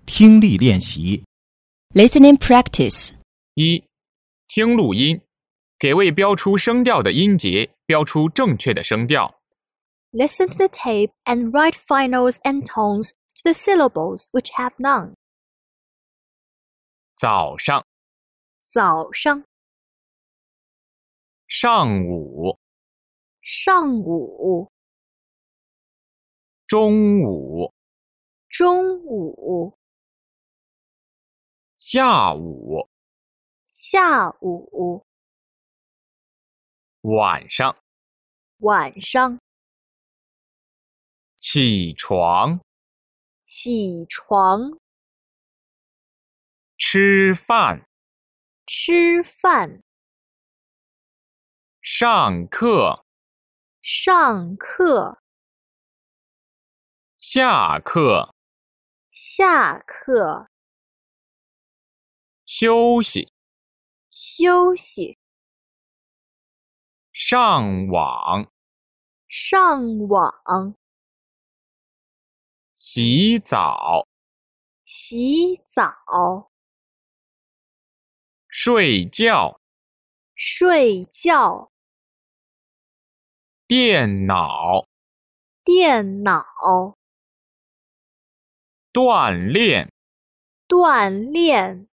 听力练习。 Listening practice. 1. 听录音，给未标出声调的音节标出正确的声调。 Listen to the tape and write finals and tones to the syllables which have none. 早上、 早上、 上午、 上午、 中午、 中午、 下午、 下午、 晚上、 晚上、 起床、 起床、 吃饭、 吃饭、 上课、 上课、 下课、 下课、 休息、 休息、 上网、 上网、 洗澡、 洗澡、 睡觉、 睡觉、 电脑、 电脑、 锻炼。 锻炼。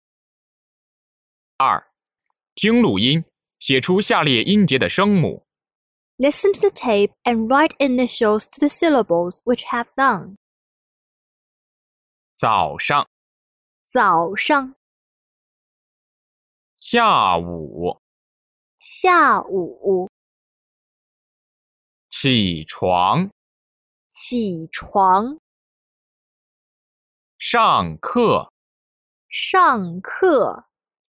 2. 听录音，写出下列音节的声母。 Listen to the tape and write initials to the syllables which have none. 早上、 早上、 下午、 下午、 起床、 起床、 上课、 上课、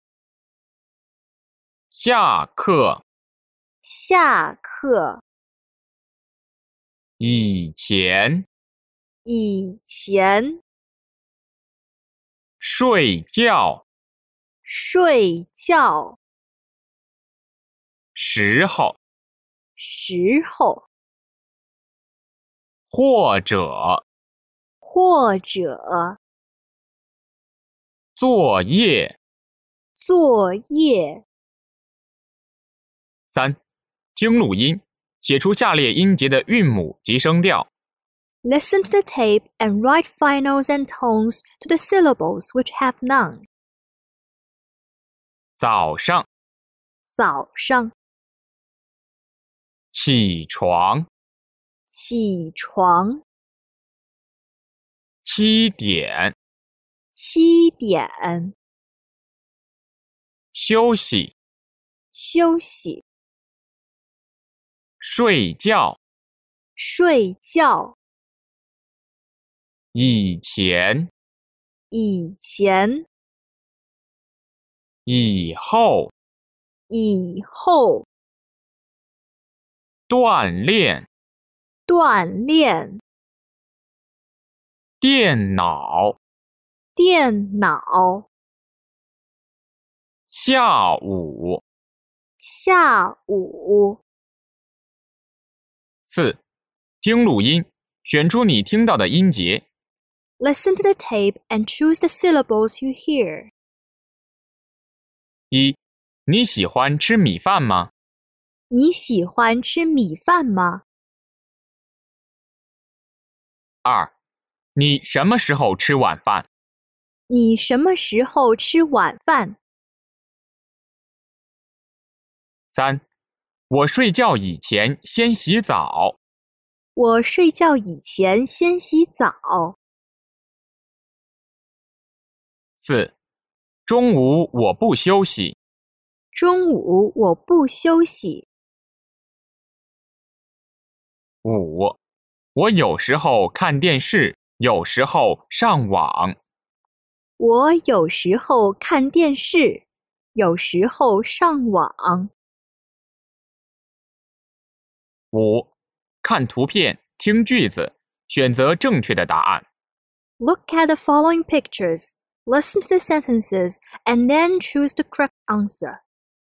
下课、 下课、 以前、 以前、 睡觉、 睡觉、 时候、 时候、 或者、 或者、 作业。 作业。 3. 听录音，写出下列音节的韵母及声调。 Listen to the tape and write finals and tones to the syllables which have none. 早上、 早上、 起床、 起床、 7点、 7点、 休息、 休息、 睡觉、 睡觉、 以前、 以前、 以后、 以后、 锻炼、 锻炼、 电脑、 电脑、 下午。 下午。 4. 听录音，选出你听到的音节。 Listen to the tape and choose the syllables you hear. 1. 你喜欢吃米饭吗？ 你喜欢吃米饭吗？ 2. 你什么时候吃晚饭？ 你什么时候吃晚饭？ 3. 我睡觉以前先洗澡。 我睡觉以前先洗澡。 4. 中午我不休息。 中午我不休息。 5. 我有时候看电视，有时候上网。 我有时候看电视，有时候上网。 5. 看图片，听句子，选择正确的答案。 Look at the following pictures, listen to the sentences, and then choose the correct answer.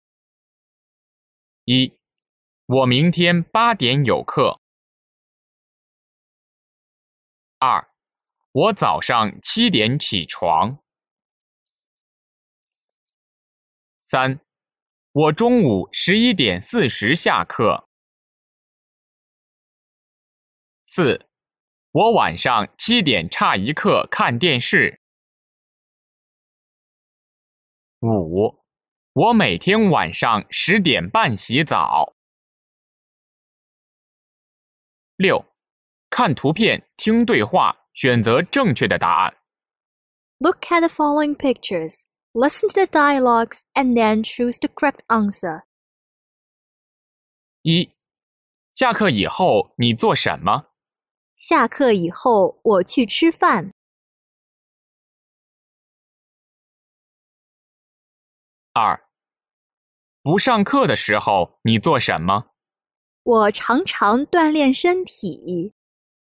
1. 我明天8点有课。2. 我早上7点起床。3. 我中午11点40下课。4. 我晚上7点差1刻看电视。5. 我每天晚上10点半洗澡。6. 看图片，听对话，选择正确的答案。 Look at the following pictures. Listen to the dialogues and then choose the correct answer. 1. 下课以后你做什么？ 下课以后，我去吃饭。 2. 不上课的时候你做什么？ 我常常锻炼身体。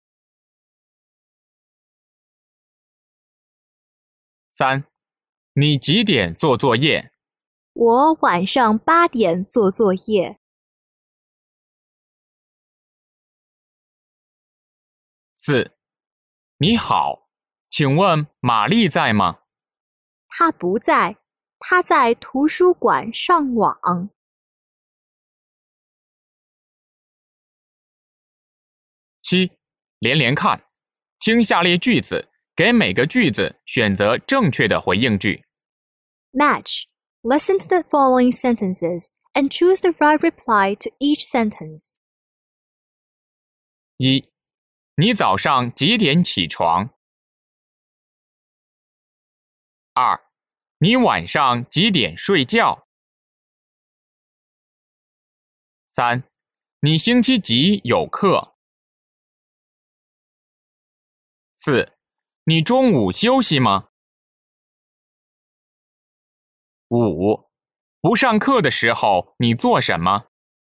3. 你几点做作业？ 我晚上8点做作业。 4. 你好，请问玛丽在吗？ 他不在，他在图书馆上网。 7. 连连看，听下列句子，给每个句子选择正确的回应句。 Match. Listen to the following sentences and choose the right reply to each sentence. 1. 你早上几点起床？ 2. 你晚上几点睡觉？ 3. 你星期几有课？ 4. 你中午休息吗？ 5. 不上课的时候你做什么？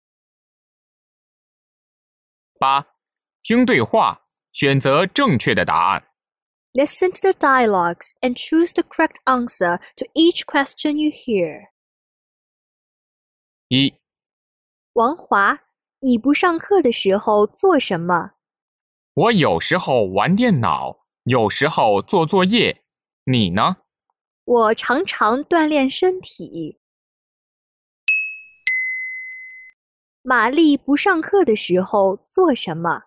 8. 听对话，选择正确的答案。 Listen to the dialogues and choose the correct answer to each question you hear. 1. 王华，你不上课的时候做什么？ 我有时候玩电脑，有时候做作业。你呢？ 我常常锻炼身体。玛丽不上课的时候做什么？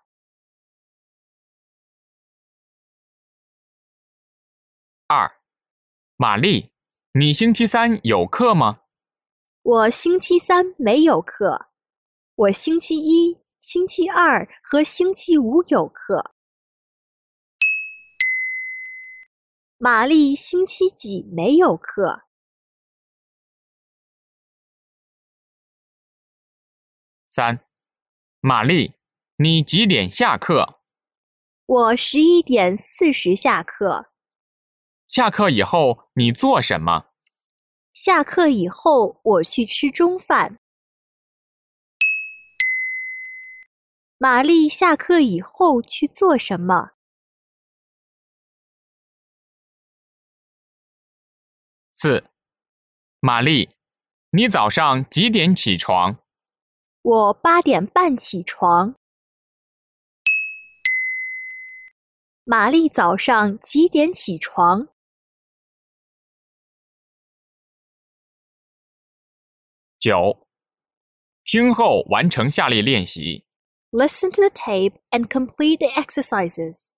2. 玛丽，你星期3有课吗？ 我星期3没有课。我星期1、星期2和星期5有课。玛丽星期几没有课？ 3. 玛丽，你几点下课？ 我11点40下课。 下课以后你做什么？ 下课以后，我去吃中饭。玛丽下课以后去做什么？ 4. 玛丽，你早上几点起床？ 我8点半起床。玛丽早上几点起床？ 9. 听后完成下列练习。 Listen to the tape and complete the exercises.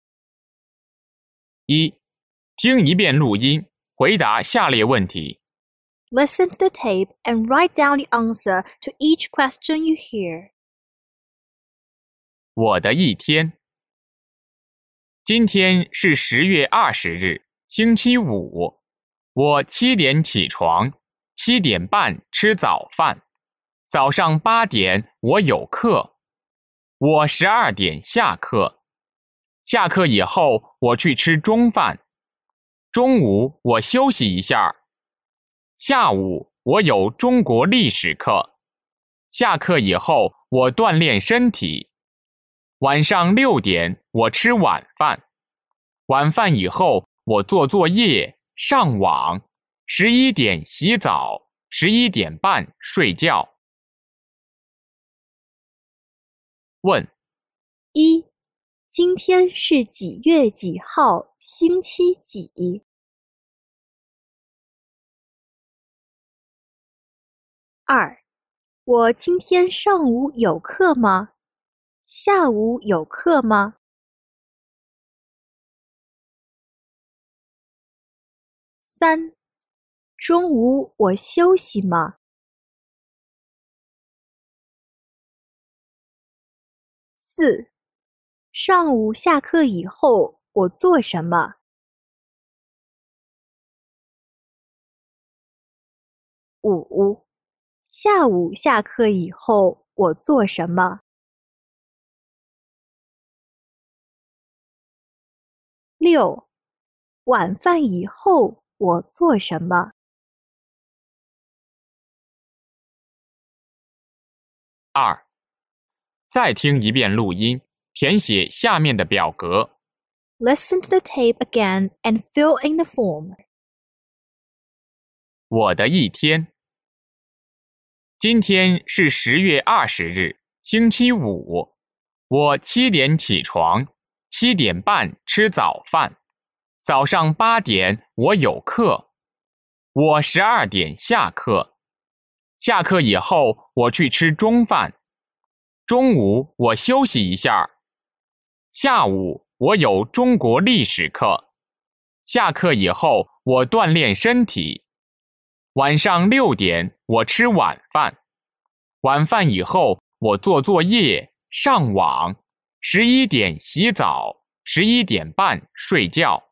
1. 听一遍录音，回答下列问题。 Listen to the tape and write down the answer to each question you hear. 我的一天。今天是10月20日，星期五。我7点起床，7点半吃早饭。早上8点我有课。我12点下课。下课以后我去吃中饭。中午我休息一下。下午我有中国历史课。下课以后我锻炼身体。晚上6点我吃晚饭。晚饭以后我做作业、上网。11点洗澡，11点半睡觉。问： 1. 今天是几月几号，星期几？2. 我今天上午有课吗？下午有课吗？3. 中午我休息吗？4. 上午下课以后我做什么？5. 下午下课以后我做什么？6. 晚饭以后我做什么 2. 再听一遍录音，填写下面的表格。 ？Listen to the tape again and fill in the form. 我的一天。今天是10月20日，星期五。我7点起床，7点半吃早饭。早上8点我有课。我12点下课。下课以后我去吃中饭。中午我休息一下。下午我有中国历史课。下课以后我锻炼身体。晚上6点我吃晚饭。晚饭以后我做作业、上网。11点洗澡，11点半睡觉。